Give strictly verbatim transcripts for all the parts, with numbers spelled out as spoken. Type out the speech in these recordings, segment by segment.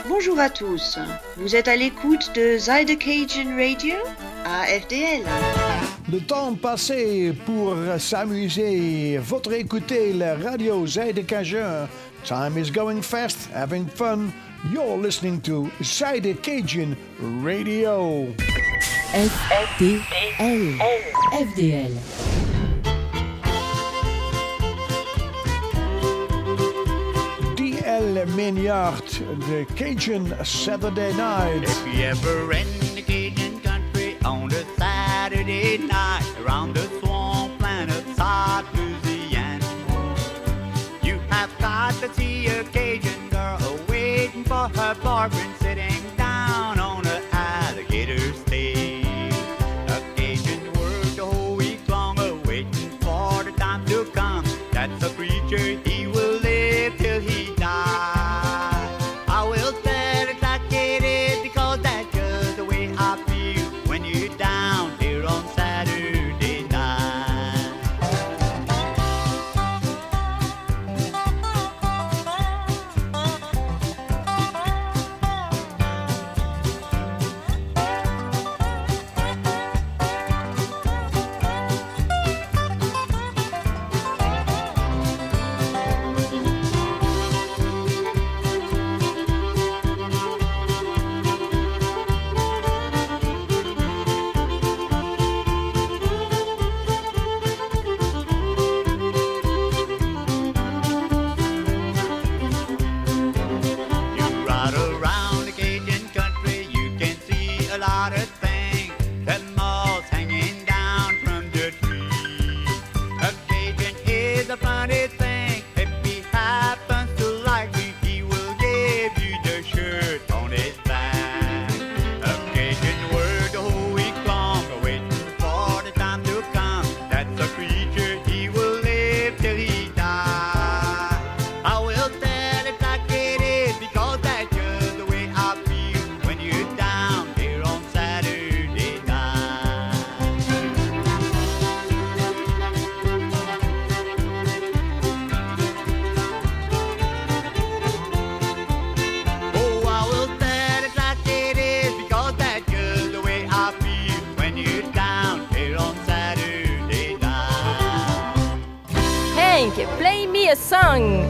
Bonjour à tous, vous êtes à l'écoute de Zydecajan Radio à F D L. Le temps passé pour s'amuser, votre écouter la radio Zydecajan. Time is going fast, having fun. You're listening to Zydecajan Radio. F D L. F D L. D L Mignard, the Cajun Saturday Night. If you ever in the Cajun country on a Saturday night around the swampland of South Louisiana, you have got to see a Cajun girl waiting for her boyfriend sitting down on an alligator stage. A Cajun worked the whole week long waiting for the time to come. That's a creature he will live till he dies. I will tell it like it is because that's just the way I feel when you're down here on Saturday night. You ride around the Cajun country, you can see a lot of things. The moss hanging down from the tree. A Cajun is a funny thing. If he happens to like me, he will give you the shirt on his back. A Cajun worked the whole week long, waiting for the time to come. That's a creature, he will live till he dies. I will tell it like it is because that's just the way I feel when you're down here on Saturday night. Oh, I will tell it like it is because that's just the way I feel when you're down here on Saturday night. Hank, play me a song.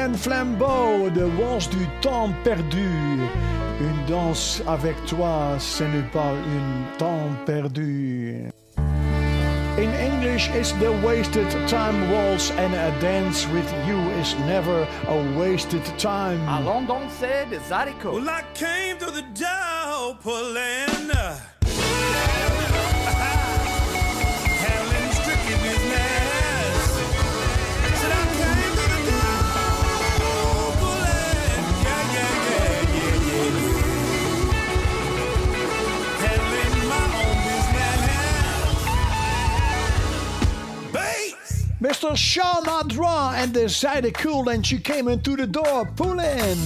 Guylaine Flambeau, de Waltz du temps perdu. Une danse avec toi, ce n'est pas une temps perdu. In English, it's the wasted time waltz, and a dance with you is never a wasted time. Allons danser de Zydeco. Well, I came to the door pulling, handling strictly business. Said I came to the door pulling, yeah, yeah, yeah, yeah, yeah, yeah. Handling my own business. Bass! Mister Sean Adra and the Zydeco, and she came into the door pulling.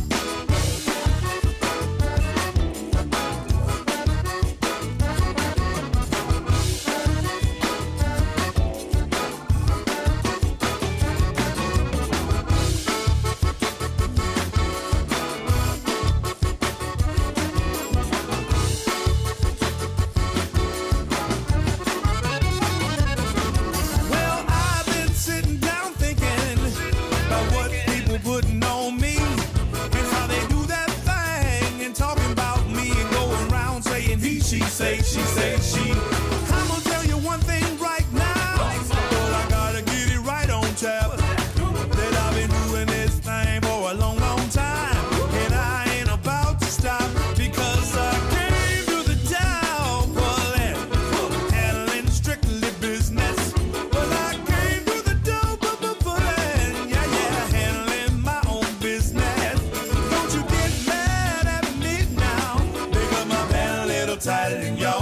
Say, she say, she. I'm gonna tell you one thing right now. Well, I gotta get it right on tap. That I've been doing this thing for a long, long time. And I ain't about to stop because I came to the town pulling, handling strictly business. Well, I came to the door pulling, yeah, yeah, handling my own business. Don't you get mad at me now, because my band a little tighter than y'all.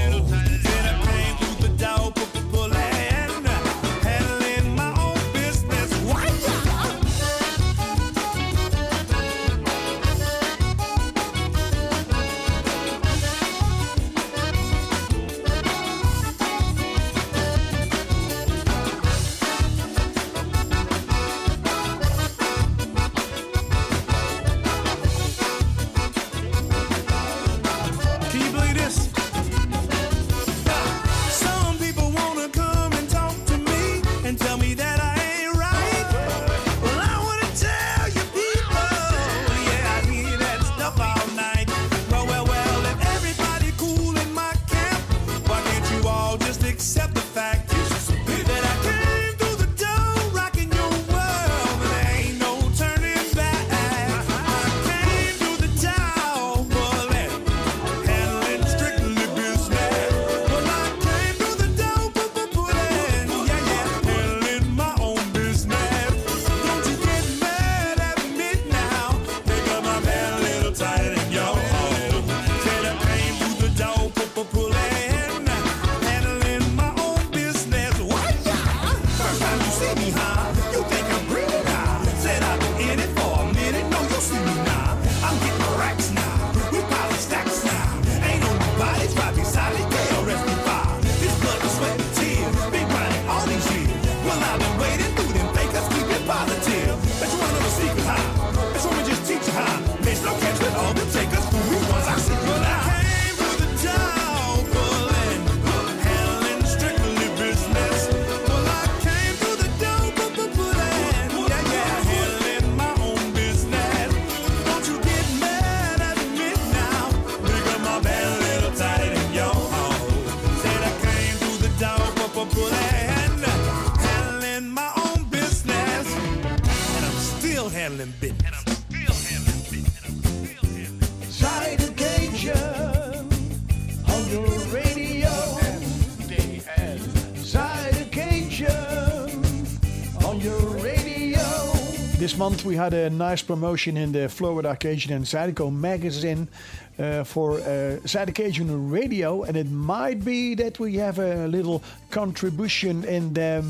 This month we had a nice promotion in the Florida Cajun and Zydeco magazine uh, for uh, Zydeco Radio, and it might be that we have a little contribution in the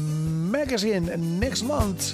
magazine next month.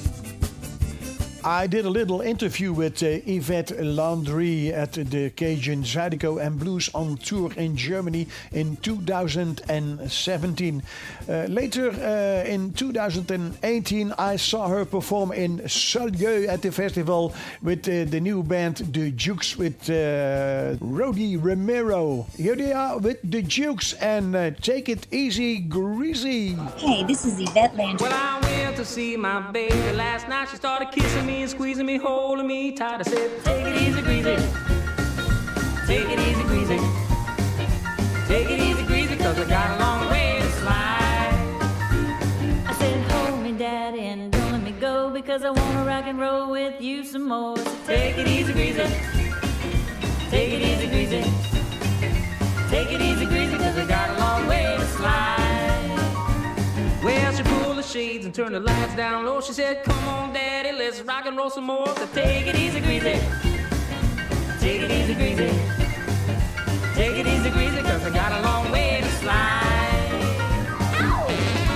I did a little interview with uh, Yvette Landry at the Cajun Zydeco and Blues on tour in Germany in two thousand seventeen. Uh, later uh, in two thousand eighteen, I saw her perform in Saulieu at the festival with uh, the new band The Jukes with uh, Rody Romero. Here they are with The Jukes and uh, Take It Easy Greasy. Hey, this is Yvette Landry. Well, I will went to see my baby last night. She started kissing me and squeezing me, holding me tight. I said, take it easy, greasy. Take it easy, greasy. Take it easy, greasy, cause I got a long way to slide. I said, hold me, daddy, and don't let me go, because I wanna rock and roll with you some more. So take it easy, greasy. Take it easy, greasy. Take it easy, greasy, cause I got a long way to slide. Well, she pulled the shades and turned the lights down low. She said, come on, daddy, let's rock and roll some more. So take it easy, greasy. Take it easy, greasy. Take it easy, greasy, cause I got a long way to slide. Ow!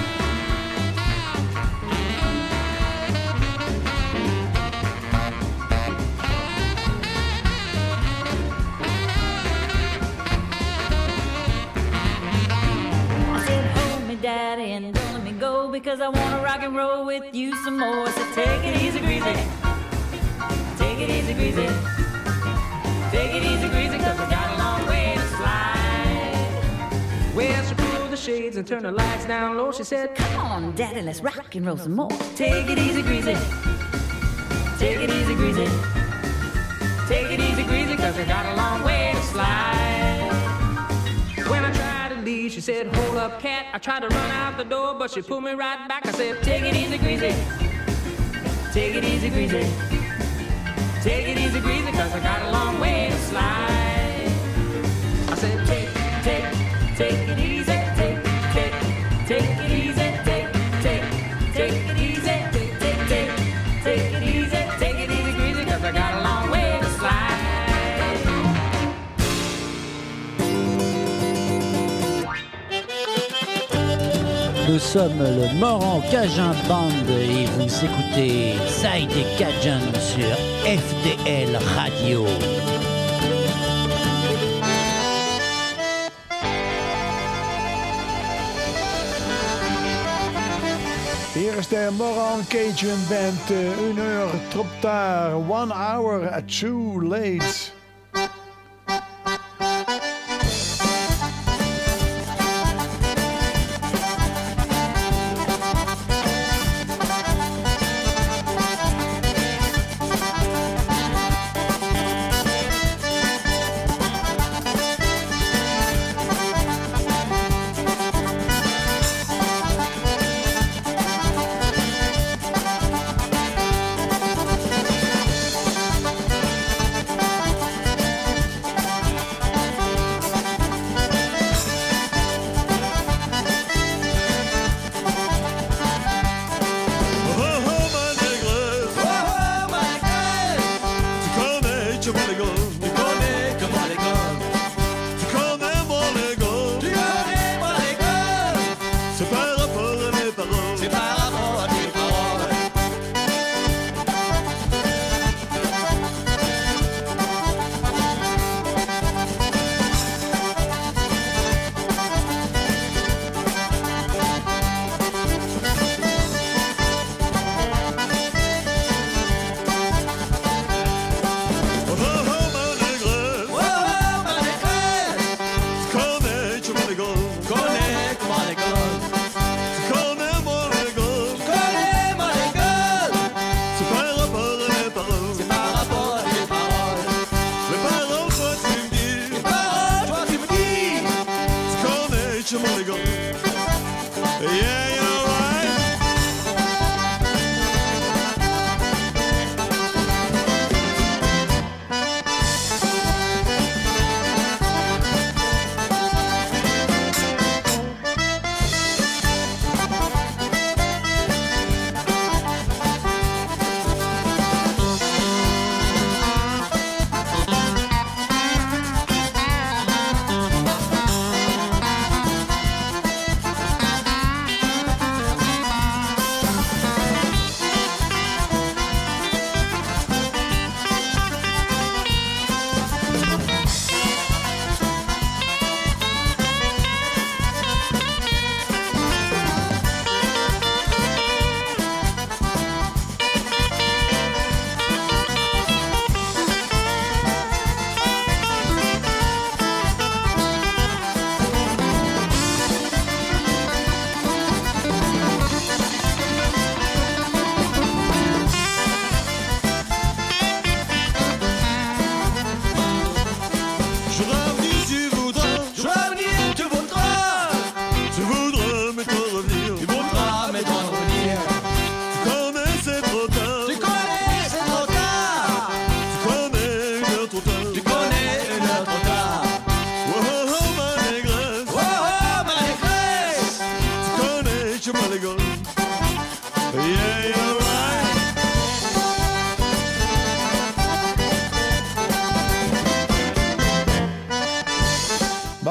I said, hold me, daddy, and don't let me go, because I wanna rock and roll with you some more. So take it easy, greasy. Take it easy, greasy. Take it easy, greasy, cause I got a long way to slide. Well, she pulled the shades and turned the lights down low. She said, come on, daddy, let's rock and roll some more. Take it easy, greasy. Take it easy, greasy. Take it easy, greasy, cause I got a long way to slide. When I tried to leave, she said, hold up, cat. I tried to run out the door, but she pulled me right back. I said, take it easy, greasy. Take it easy, greasy. Take it easy, greasy, cause I got a long way to slide. I said, take, take, take it easy, take, take, take it easy, take, take, take it easy, take, take, take, take it easy, take it easy, greasy, cause I got a long way to slide. Nous sommes le Moran Cajun Band et vous écoutez Side Cajun sur F D L Radio. Hier is de Moran Cajun Band, uh, une heure trop tard, one hour too late.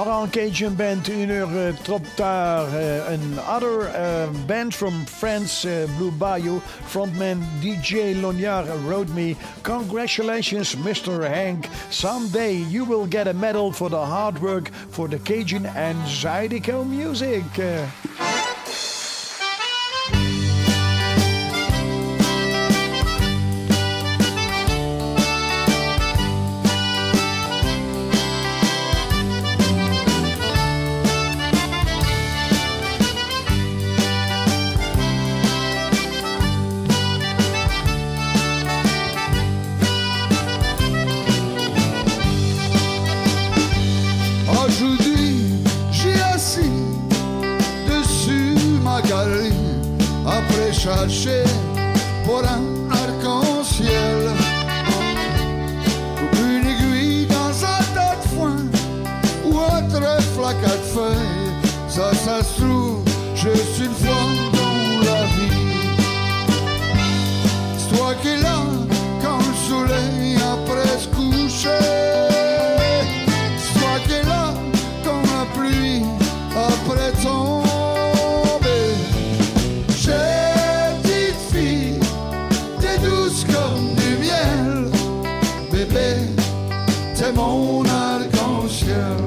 Moran Cajun Band, une heure uh, trop tard. Uh, another uh, band from France, uh, Blue Bayou, frontman D J Loniar wrote me, "Congratulations, Mister Hank. Someday you will get a medal for the hard work for the Cajun and Zydeco music." Uh, chercher pour un arc-en-ciel, une aiguille dans un tas de foin ou un trèfle à quatre feuilles. Ça, ça se trouve juste une fois dans la vie. C'est toi qui es là quand le soleil a presque couché. C'est toi qui es là quand la pluie après ton c'est mon arc-en-ciel.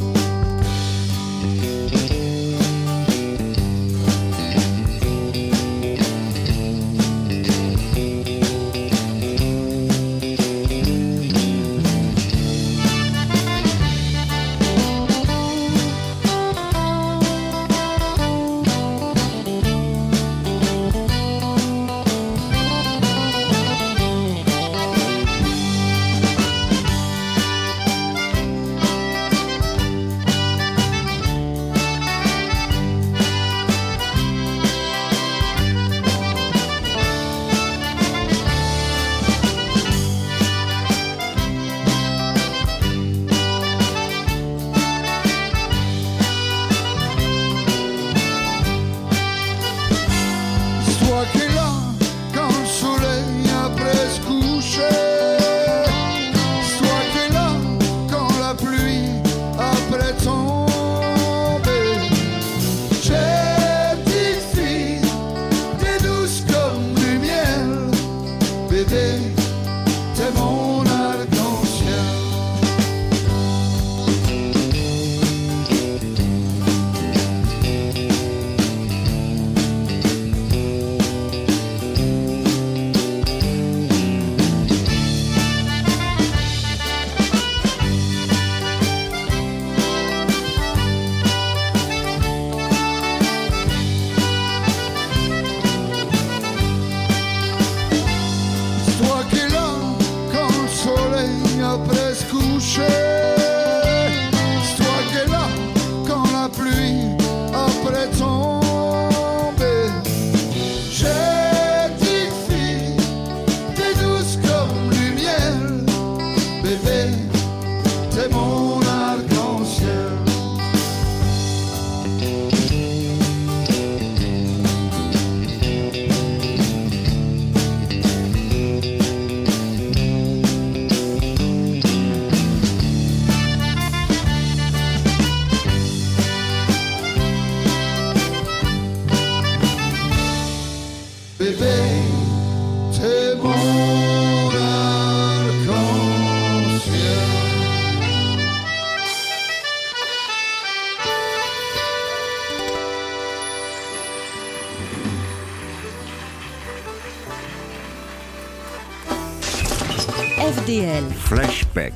F D L. Flashback.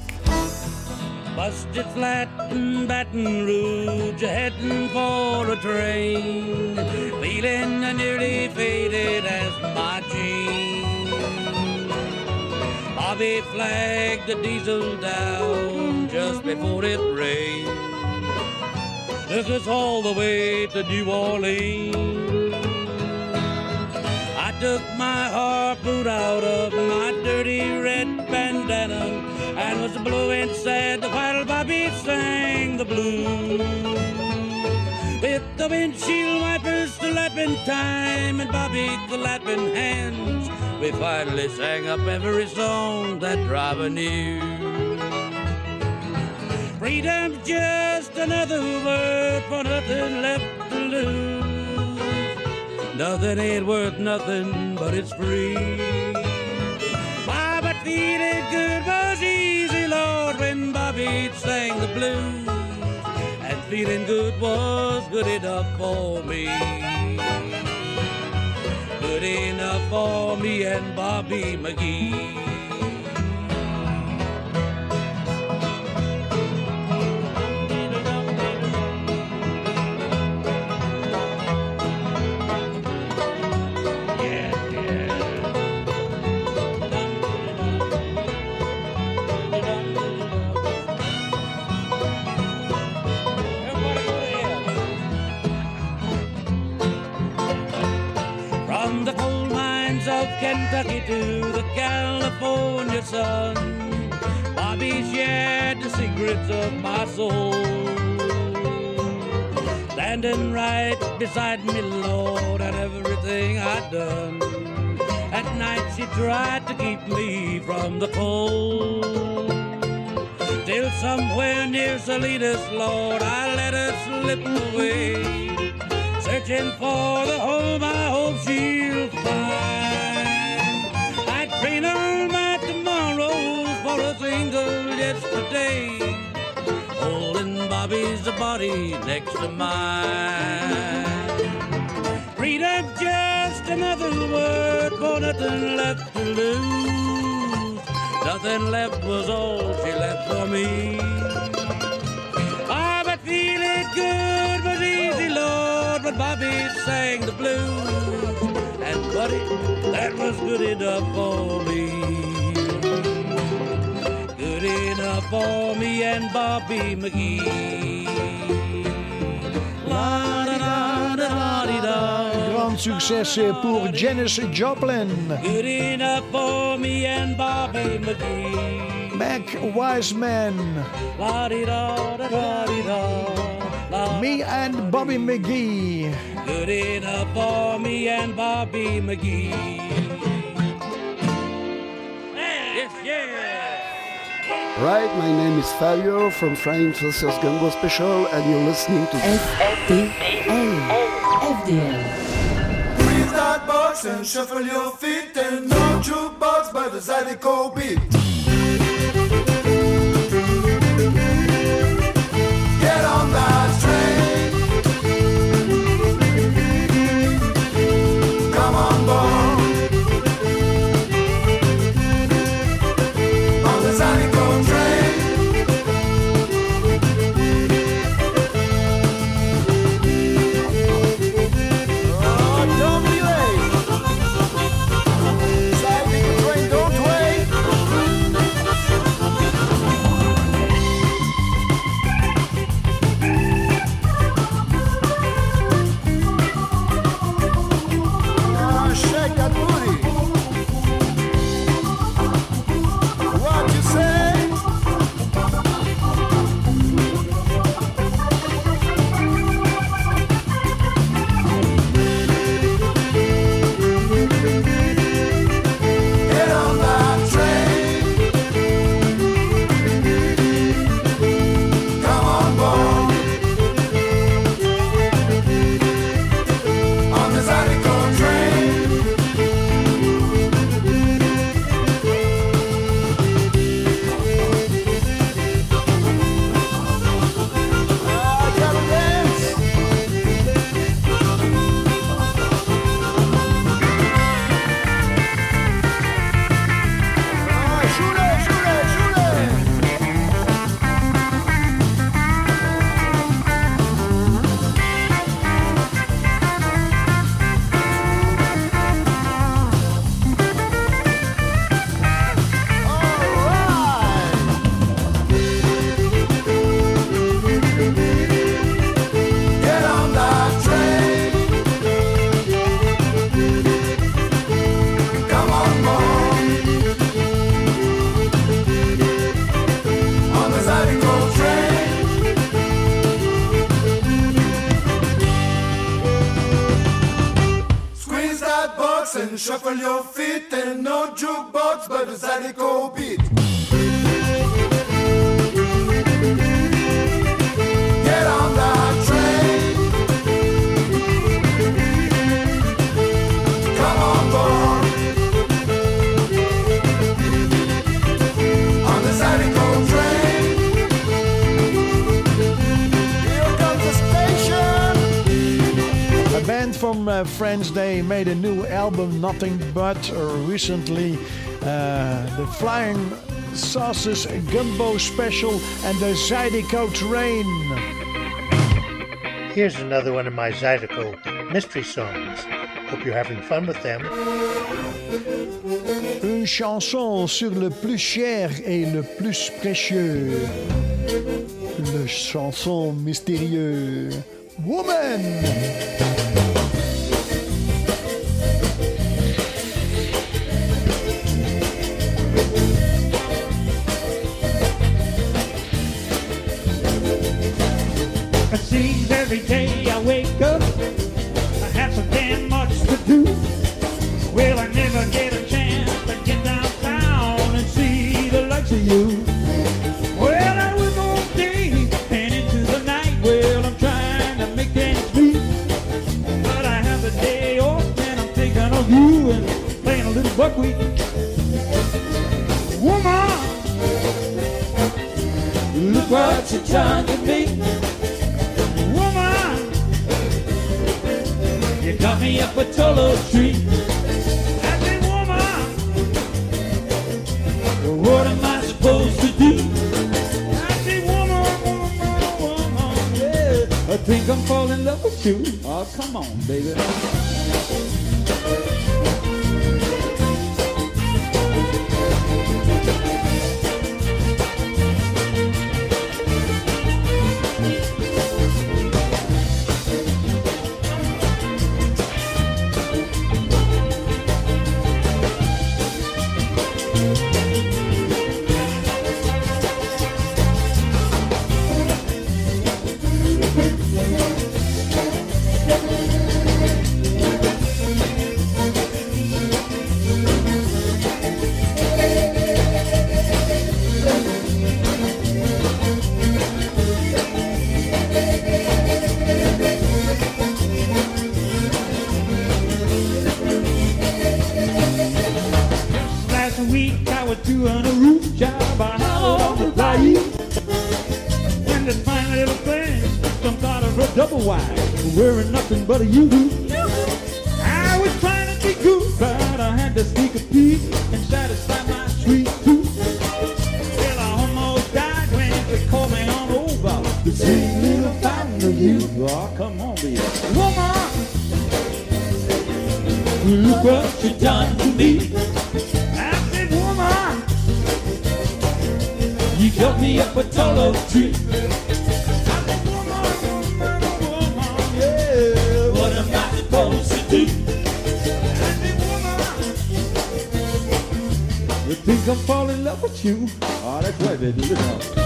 Busted flat in Baton Rouge, heading for a train, feeling nearly faded as my jeans. Bobby flagged the diesel down just before it rained. Took us all the way to New Orleans. I took my harpoon out of my dirty red bandana and was blowing sad while Bobby sang the blues. With the windshield wipers slapping time and Bobby clapping hands, we finally sang up every song that driver knew. Freedom's just another word for nothing left to lose. Nothing ain't worth nothing, but it's free. Why, but feeling good was easy, Lord, when Bobby sang the blues. And feeling good was good enough for me. Good enough for me and Bobby McGee. Kentucky to the California sun, Bobby shared the secrets of my soul. Standing right beside me, Lord, and everything I'd done. At night she tried to keep me from the cold. Till somewhere near Salinas, Lord, I let her slip away, searching for the home I hope she'll find. Train all my tomorrows for a single yesterday, holding Bobby's body next to mine. Freedom's just another word for nothing left to lose. Nothing left was all she left for me. Ah, but feeling good was easy, Lord, when Bobby sang the blues. And buddy, that was good enough for me. Good enough for me and Bobby McGee. La da da da da da. Grand succes pour Janis Joplin. Good enough for me and Bobby McGee. Mac Wiseman. La di da da da da. Me and Bobby McGee. Good enough for me and Bobby McGee. Yes, yeah. Right, my name is Fabio from Flying Saucers Gumbo Special, and you're listening to F D L. F D L. Freeze that box and shuffle your feet, and no jukebox by the Zydeco beat. Get on that train. Come on board. On the Zydeco train. Oh, don't be late. Zydeco train, don't wait. Ah, shake that booty. What you say? Get on that train. Come on board. On the Zydeco train. Ah, gotta dance. Ah, shoot it, shoot it, shoot it. Get on that train. Come on board. On the Zydeco train. Squeeze that box and shuffle your feet, and no jukebox but the Zydeco beat. from uh, France. They made a new album, Nothing But, uh, recently. Uh, the Flying Saucers Gumbo Special and the Zydeco Train. Here's another one of my Zydeco mystery songs. Hope you're having fun with them. Une chanson sur le plus cher et le plus précieux. Le chanson mystérieux. Woman! It seems every day I wake up, I have so damn much to do. Well, I never get a chance to get downtown and see the likes of you. Well, I work all day and into the night. Well, I'm trying to make ends meet, but I have the day off and I'm thinking of you and playing a little buckwheat. Woman, look what you done to me. You got me up a Tolo tree. I said, woman, what am I supposed to do? I said, woman, woman, woman, yeah, I think I'm falling in love with you. Oh, come on, baby. Doing a roof job out on the bayou, and this fine little thing comes out of a double wide, wearing nothing but a U-U. I was trying to be good, but I had to sneak a peek and satisfy my sweet tooth. Well, I almost died when they called me on over. The sweet little fountain of youth. Oh, come on, baby. Woman, look what you done to me. You got me up a tall oak tree. I said, woman, woman, woman, yeah, what am I supposed to do? I said, woman, you think I'm falling in love with you? Oh, that's right, baby, look out.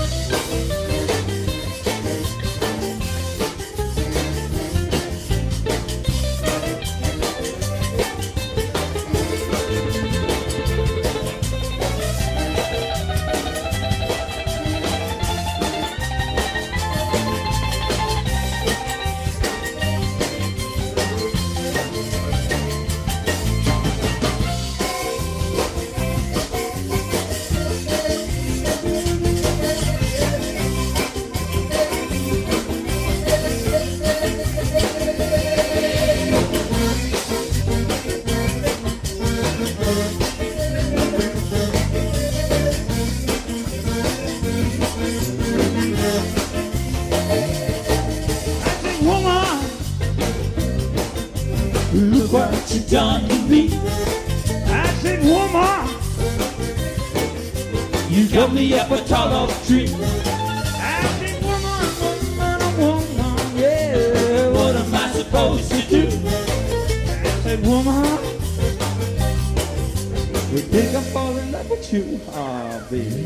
Look what you done to me. I said, woman, you got me up a tall oak tree. I said, woman, woman, woman, yeah, what am I supposed to do? I said, woman, you think I'm falling in love with you? Oh, baby.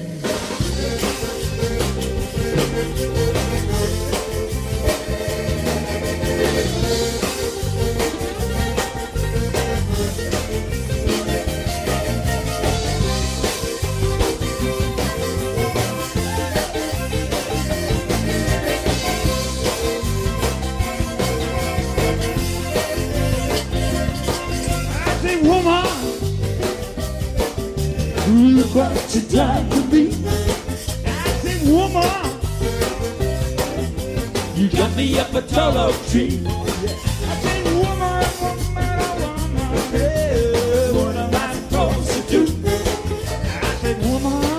Woman, look what you done to me. I said, woman, you got me up a tall oak tree. I said, woman, woman, woman, yeah, what am I supposed to do? I said, woman,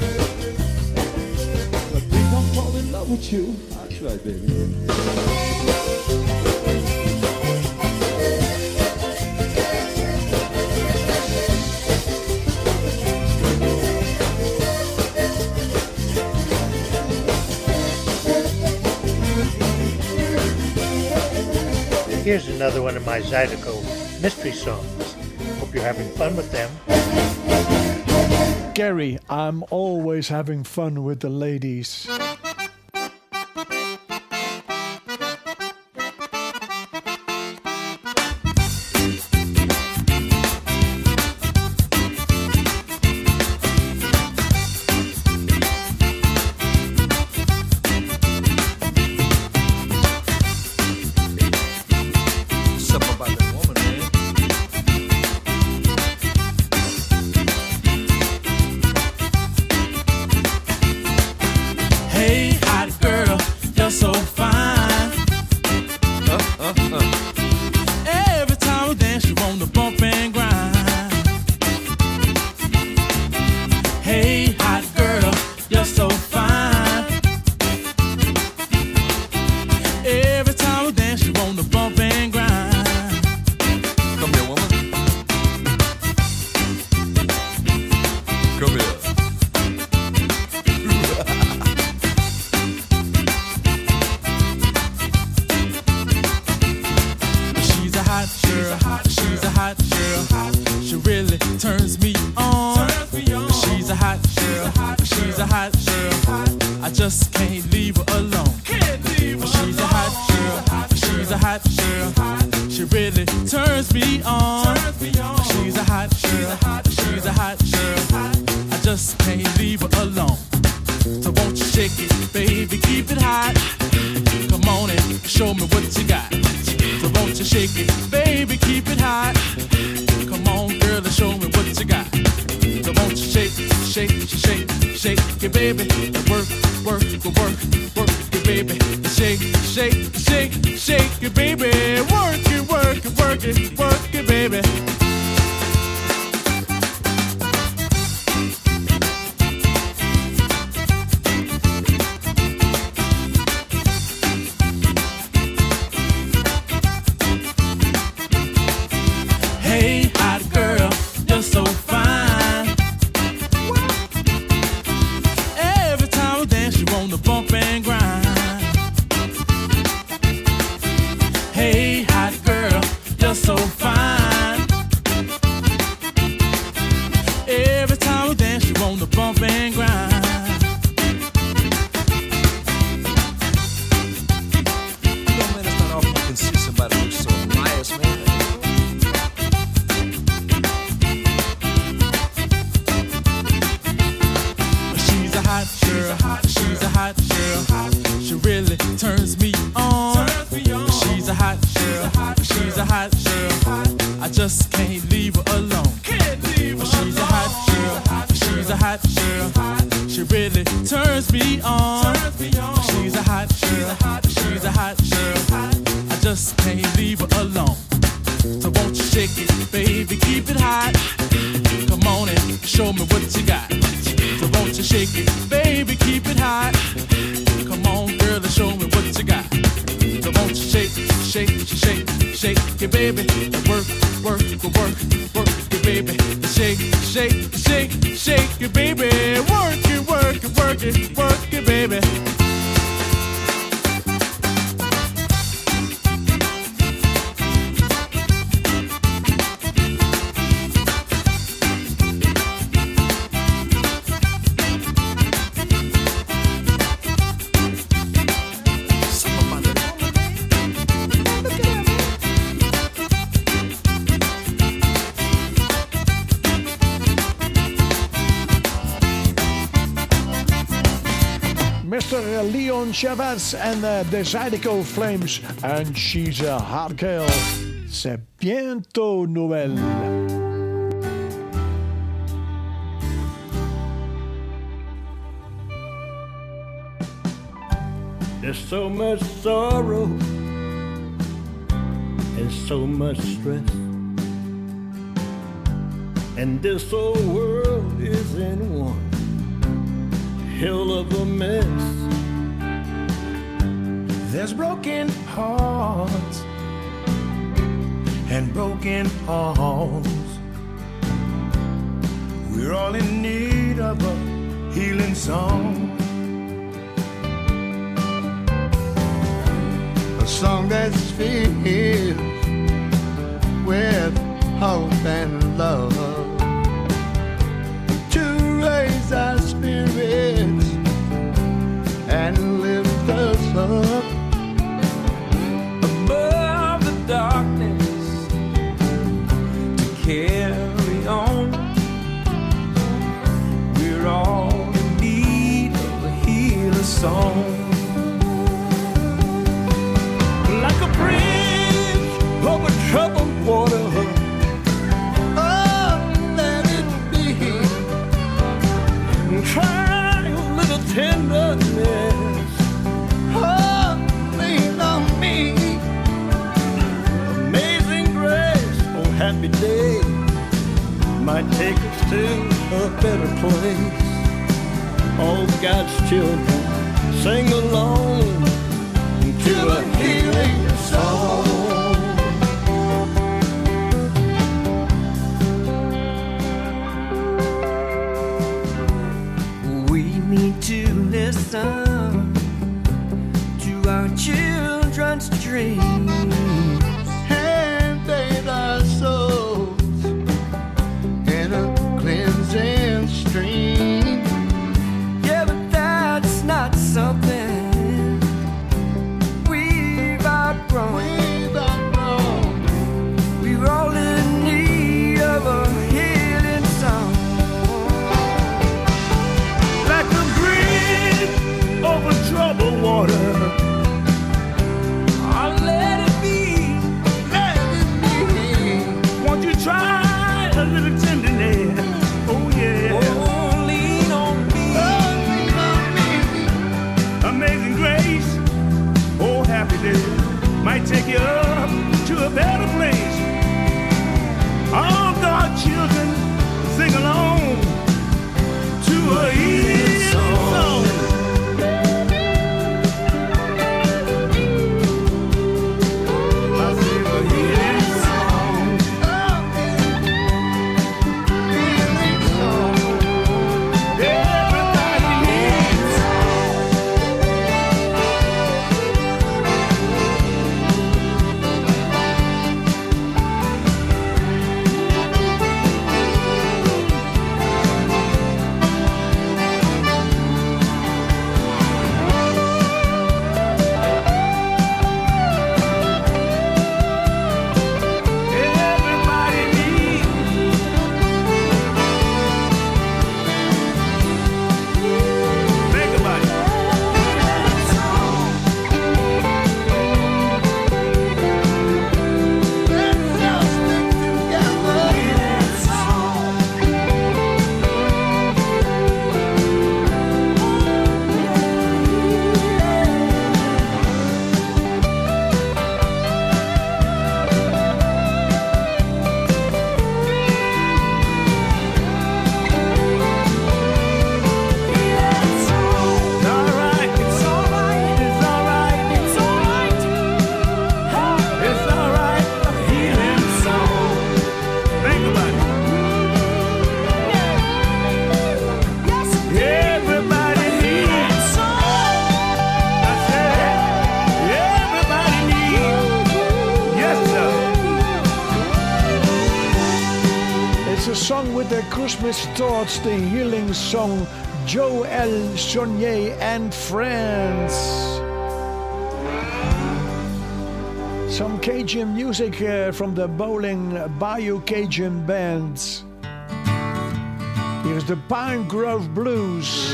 but please don't fall in love with you. I'll try, baby. Here's another one of my Zydeco mystery songs. Hope you're having fun with them. Gary, I'm always having fun with the ladies. Mister Leon Chavez and uh, the Zydeco Flames, and she's a hot girl. C'est bientôt Noël. There's so much sorrow There's so much stress, and this old world is in one hell of a mess. There's broken hearts and broken homes. We're all in need of a healing song, a song that's filled with hope and love, to raise our spirits and lift us up above the darkness, to carry on. We're all in need of a healer song, like a bridge over troubled water. Oh, let it be. Try a little tenderness. Oh, lean on me. Amazing grace, oh happy day, might take us to a better place. All God's children sing along to a healing song. we need to listen to our children's dreams and bathe our souls in a cleansing stream. Yeah, but that's not something we've outgrown. We've outgrown. We're all in need of a healing song, Like a bridge over troubled water. I'll let it be. Let it be. Won't you try a little tenderness? Oh yeah. Oh, lean on me. Oh, lean on me. Amazing grace, oh happy day, might take you up to a better place. All God's children sing along to a healing song. I say a healing song. Healing song. Everybody needs everybody needs. Think about it. Let's all stick together. It's alright, it's alright, it's alright, it's alright. It's alright, a healing song. Think about it. Everybody needs. I said, everybody needs. Yes, sir. It's a song with the Christmas thoughts, the healing song, Joel Sonnier and Friends. Some Cajun music uh, from the Bowling Bayou Cajun Band. Here's the Pine Grove Blues.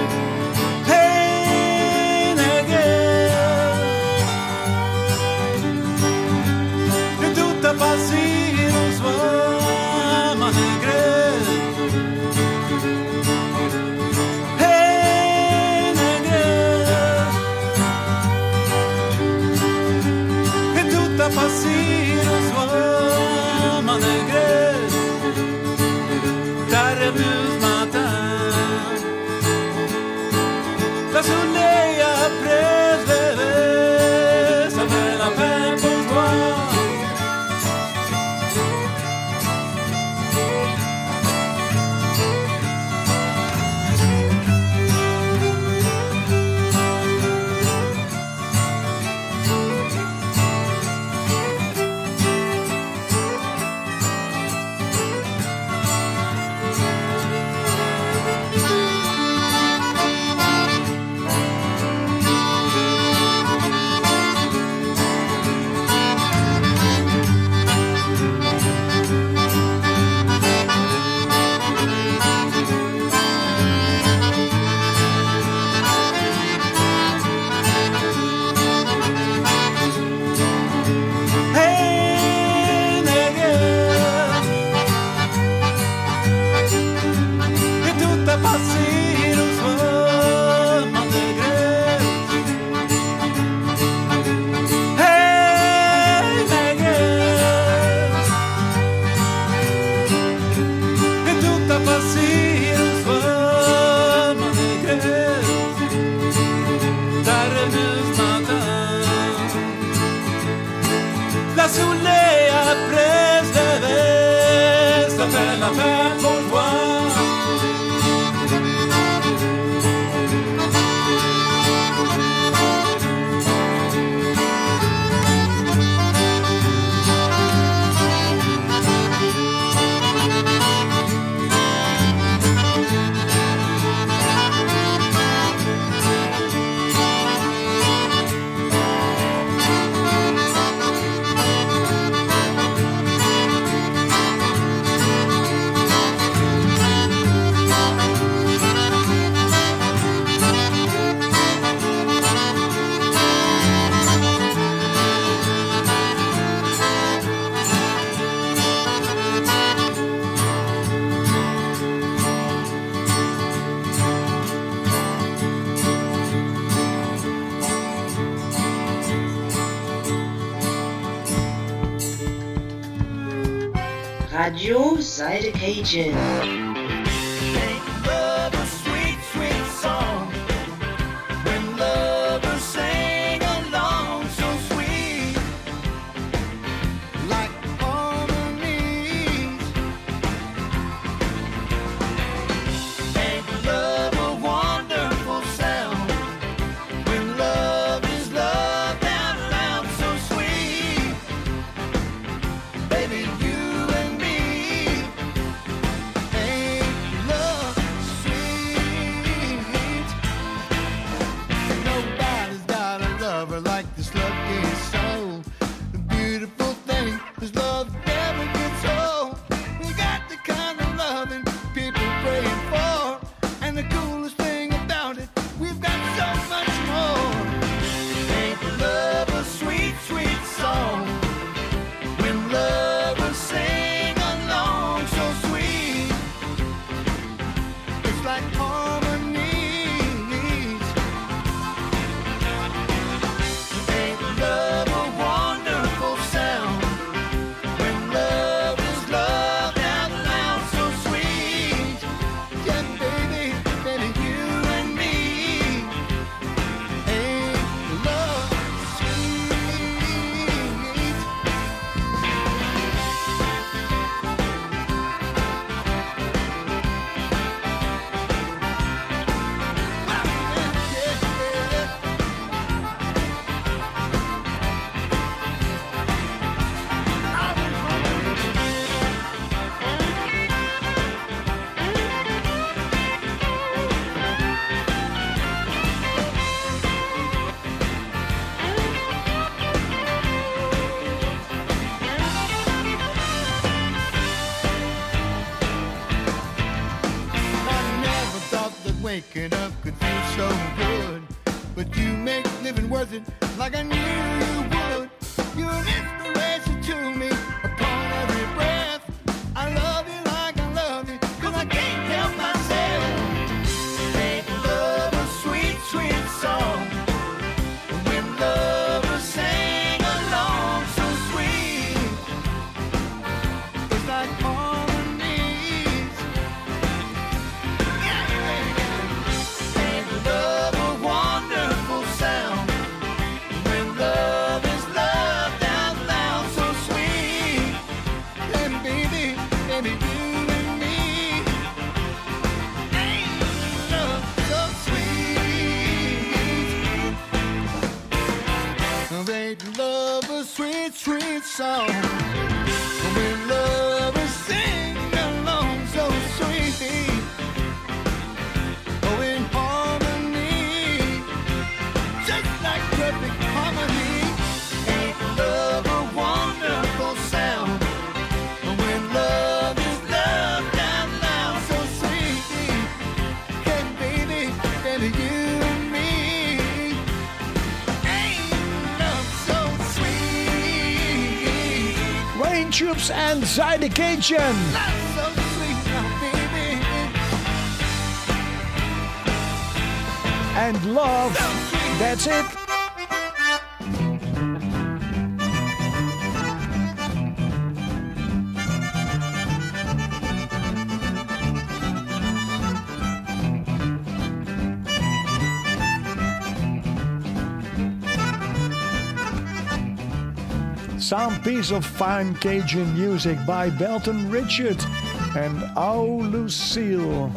Hey, there, girl. a passir o soir, mon degré, t'arrives ce matin. Le soleil après se lever, ça fait la peine pour toi. Radio Zuidercajun. Waking up could feel so good, but you make living worth it like I knew you would. You're an inspiration to me upon every breath. I love you like I love you, cause I can't help myself. Make love a sweet, sweet song. When lovers sing along so 'cause ain't love a sweet, sweet song? When lovers sing along so sweet, oh, in harmony, just like perfect harmony. Ain't love a wonderful sound? When love is loved out loud so sweet, hey baby, and you and me, ain't love so sweet? Rain Troops and Zyde Cajun. Love so sweet now, baby. And love, that's it. Some piece of fine Cajun music by Belton Richard and Oh Lucille.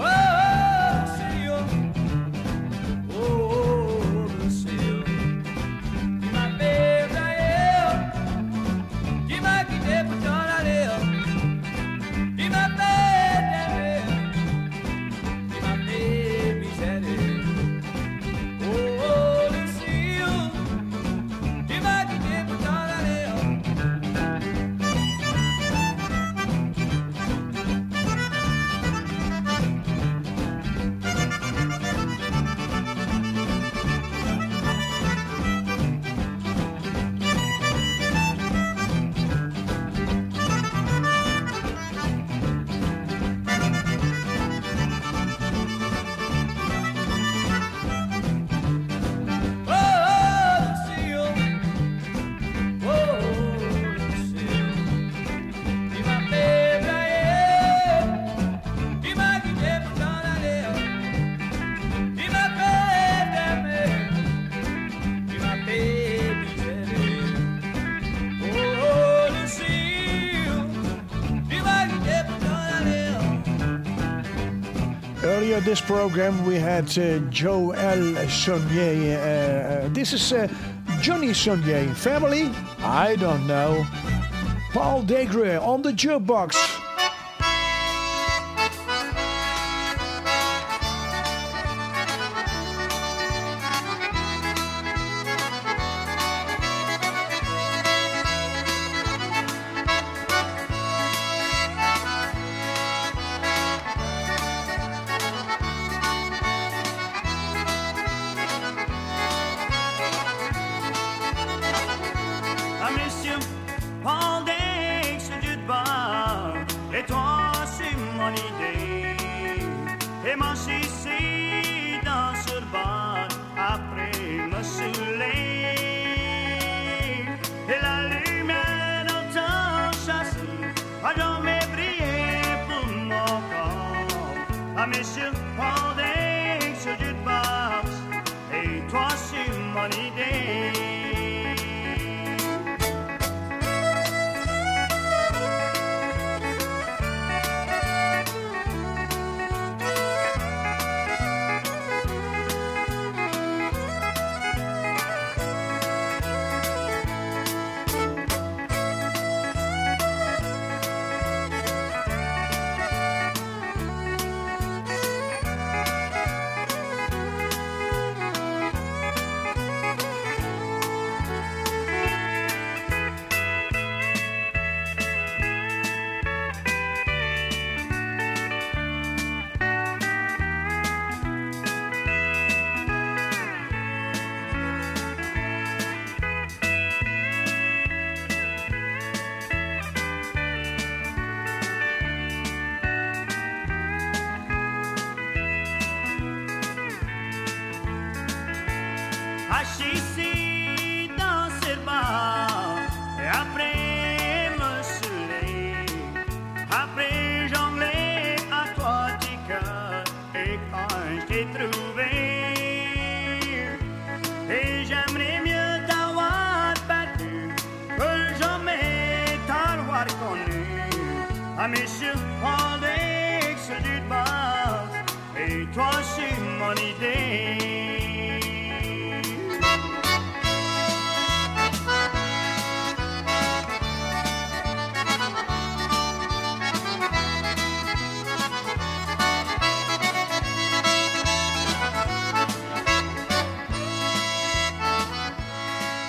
Earlier this program we had uh, Joel Saunier. Uh, uh, this is uh, Johnny Saunier. Family? I don't know. Paul Degre on the jukebox.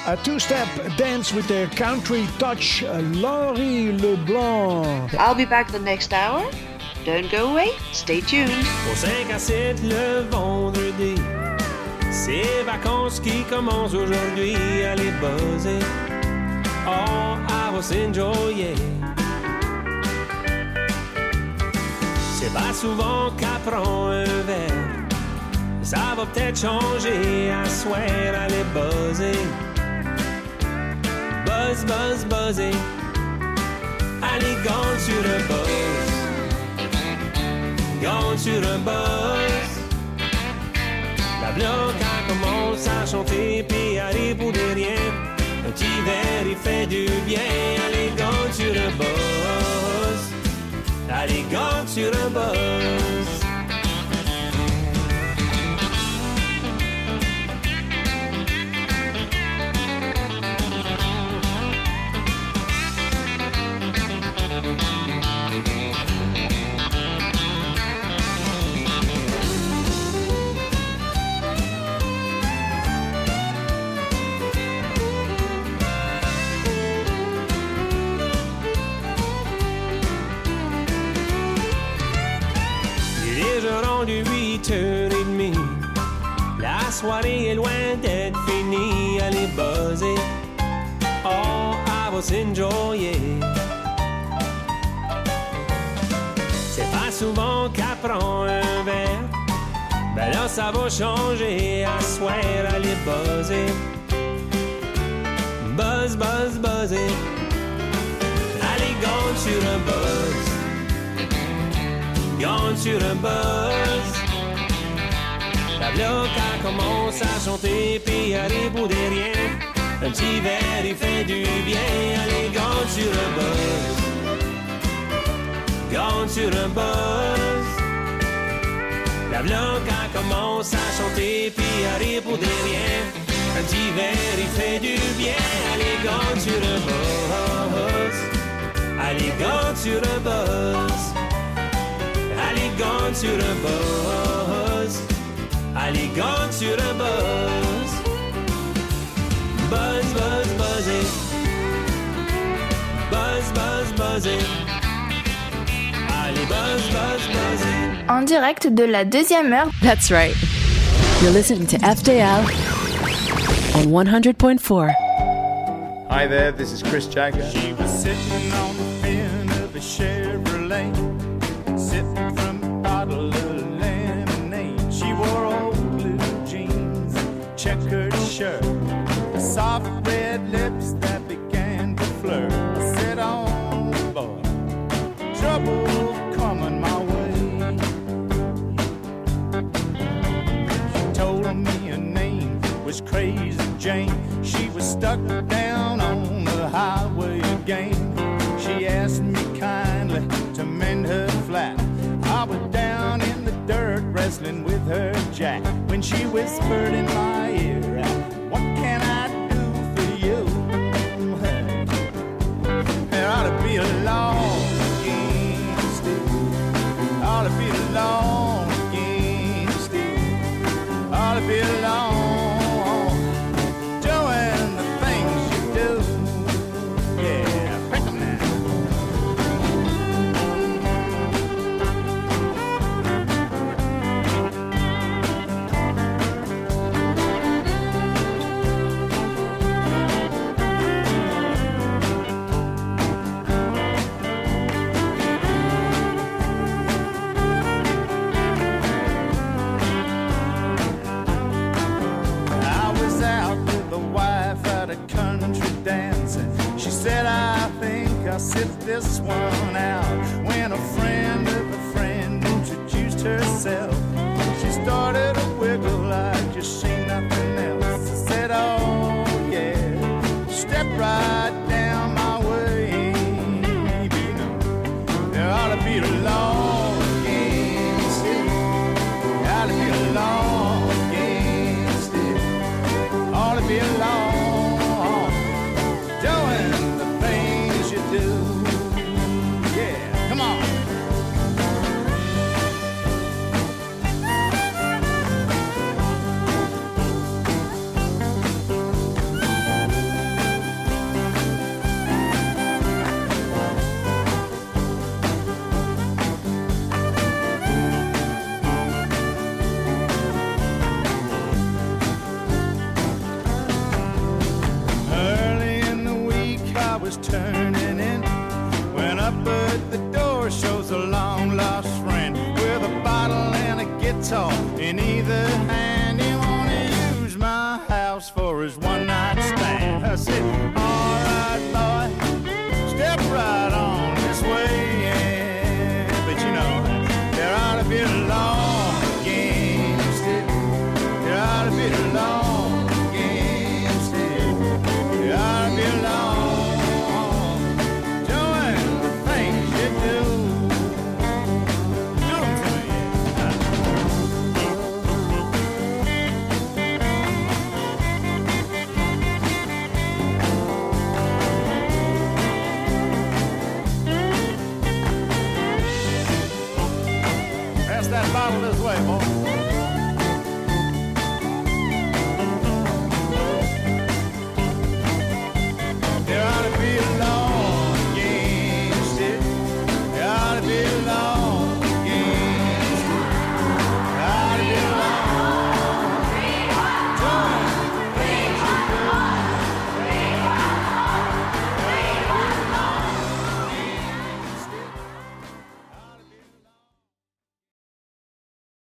a two-step dance with their country touch, Laurie LeBlanc. I'll be back the next hour. Don't go away. Stay tuned. Au cinq à sept le vendredi, ces vacances qui commencent aujourd'hui, allez buzzer. Oh, I was enjoying. C'est pas souvent qu'apprend un verre. Ça va peut-être changer à soir, allez buzzer. Buzz, buzz, buzzer. Allez, gone sur le buzz. Gone sur un buzz. La bloc a commence à chanter, puis aller pour de rien. Un petit verre, il fait du bien. Allez, gone sur un buzz. Allez, gone sur un buzz. huit heures trente. La soirée est loin d'être finie. Allez buzzer. Oh, I was enjoying. C'est pas souvent qu'apprend un verre. Ben là, ça va changer à soir. Allez buzzer. Buzz, buzz, buzzer. Allez, gone sur un buzz. Gone sur un buzz. La bloc a commence à chanter, puis aller pour derrière. Un petit verre, il fait du bien. Allez, gone sur un buzz. Gone sur un buzz. La bloc a commence à chanter, puis aller pour derrière. Un petit verre, il fait du bien. Allez, gone sur un buzz. Allez, gone sur un buzz. Allez, gone sur un buzz. Allez, gone sur un buzz. Buzz, buzz, buzzing. Buzz, buzz, buzzing. Allez, buzz, buzz, buzzing. En direct de la deuxième heure. That's right. You're listening to F D L on one hundred point four. Hi there, this is Chris Jagger. She was sitting on the fin of a Chevrolet, sipping from a bottle of lemonade. She wore old blue jeans, checkered shirt, soft red lips that began to flirt. I said, oh boy, trouble coming my way. She told me her name was Crazy Jane. She was stuck down on the highway again. She asked me kindly to mend her flat. I was down in the dirt wrestling with her jack when she whispered in my ear, what can I do for you? There ought to be a law against it. Ought to be a law against it. Ought to be a law doing the things you do. Yeah, pick 'em now. Said, I think I'll sit this one out. When a friend of a friend introduced herself, she started to wiggle like just seen nothing else. I said, oh yeah, step right down my way. You know, there ought to be a law against it. There ought to be a law against it. Ought to be a law doing do. Yeah, come on. is turning in. When up at the door shows a long lost friend with a bottle and a guitar in either hand. He wanna use my house for his one night stand. I said, all right, boy, step right on this way. Yeah. But you know, there ought to be a law against it. There ought to be a law against it. There ought to be a law. That bottle this way, boy.